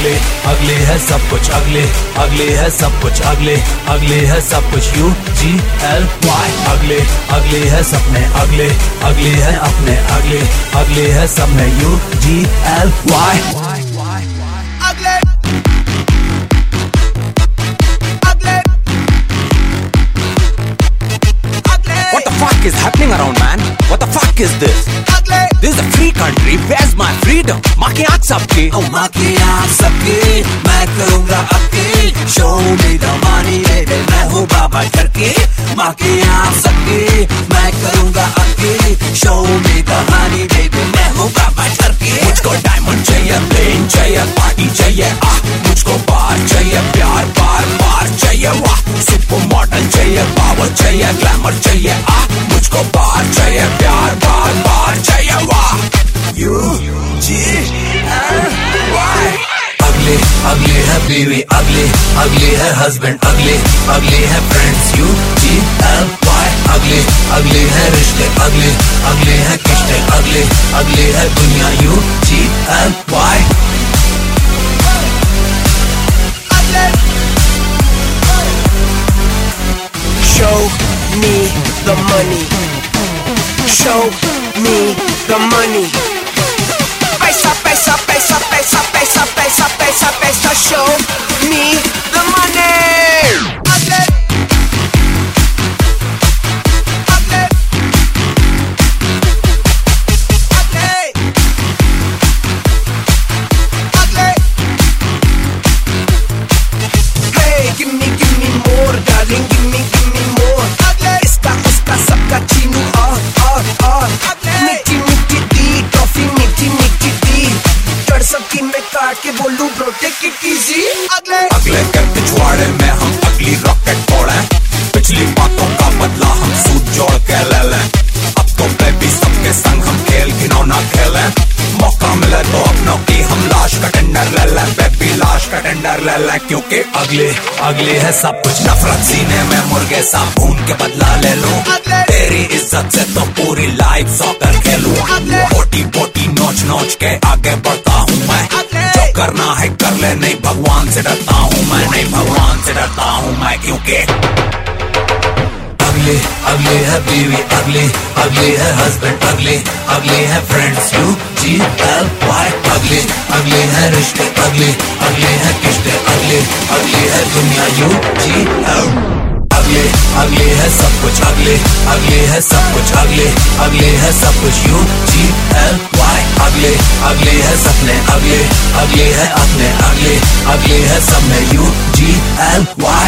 अगले अगले है सब कुछ, अगले अगले है सब कुछ, अगले अगले है सब कुछ, UGLY। अगले अगले है सपने, अगले अगले है अपने, अगले अगले है सब में, UGLY। अगले What the fuck is happening around, man? What the fuck is this? This is a free country. Where's my freedom? माँ की आँख सबकी, माँ की आँख सबकी, मैं करूँगा आपकी। Show me the money, baby, मैं हूँ बाबा घर की। माँ की आँख सबकी, मैं करूँगा आपकी। Show me the money, baby, मैं हूँ बाबा घर की। मुझको डायमंड चाहिए, प्लेन चाहिए, पार्टी चाहिए, मुझको बार चाहिए, प्यार बार बार चाहिए, वाह। सुपर मॉडल चाहिए, पावर चाहिए, ग्लैमर चाहिए, मुझको बार चाहिए, प्यार बार बार चाहिए, वाह। UGLY। अगले अगले है बीवी, अगले अगले है हस्बैंड, अगले अगले है फ्रेंड्स, UGLY। अगले अगले है रिश्ते, अगले अगले है किश्ते, अगले अगले है दुनिया, UGLY। Show me the money. Show me the money. Paisa, paisa, paisa, paisa, paisa, paisa, paisa, paisa. Show me the money. Hey, give me more, darling. Give me more. Iska, uska, sabka chinu, मीठी मीठी दी toffee, मीठी मीठी दी चढ़ सबकी मैं काट के बोलूं ब्रो टेक इट इजी। अगले के पिछवाड़े में हम अगली रॉकेट फोड़े, पिछली बातों का बदला हम सूद जोड़ के ले लें। अब तो बेबी सबके संग हम खेल घिनौना खेलें, मौका मिले तो अपनों की हम लाश का टेंडर ले लें, बेबी लाश का टेंडर ले लें, क्योंकि अगले अगले है सब कुछ, नफरत सीने में मुर्गे सा भून के बदला ले लूं, तेरी इज्जत से तो पूरी लाइफ सॉकर खेलूं। बोटी बोटी नोच नोच के आगे बढ़ता हूँ मैं, जो करना है कर ले, नहीं भगवान से डरता हूँ मैं, नहीं भगवान से डरता हूँ मैं, क्योंकि अगले अगले है बीवी, अगले अगले है हस्बैंड, अगले अगले है फ्रेंड्स, UGLY। अगले अगले है रिश्ते, अगले अगले है किश्ते, अगले अगले है दुनिया, UGLY। अगले अगले है सब कुछ, अगले अगले है सब कुछ, अगले अगले है सब कुछ, UGLY। अगले अगले है सपने, अगले अगले है अपने, अगले अगले है सब में, UGLY।